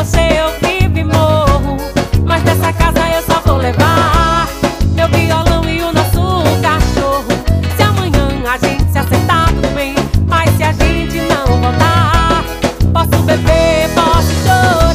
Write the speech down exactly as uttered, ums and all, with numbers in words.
você eu vivo e morro, mas dessa casa eu só vou levar meu violão e o nosso cachorro. Se amanhã a gente se acertar, tudo bem, mas se a gente não voltar, posso beber, posso chorar.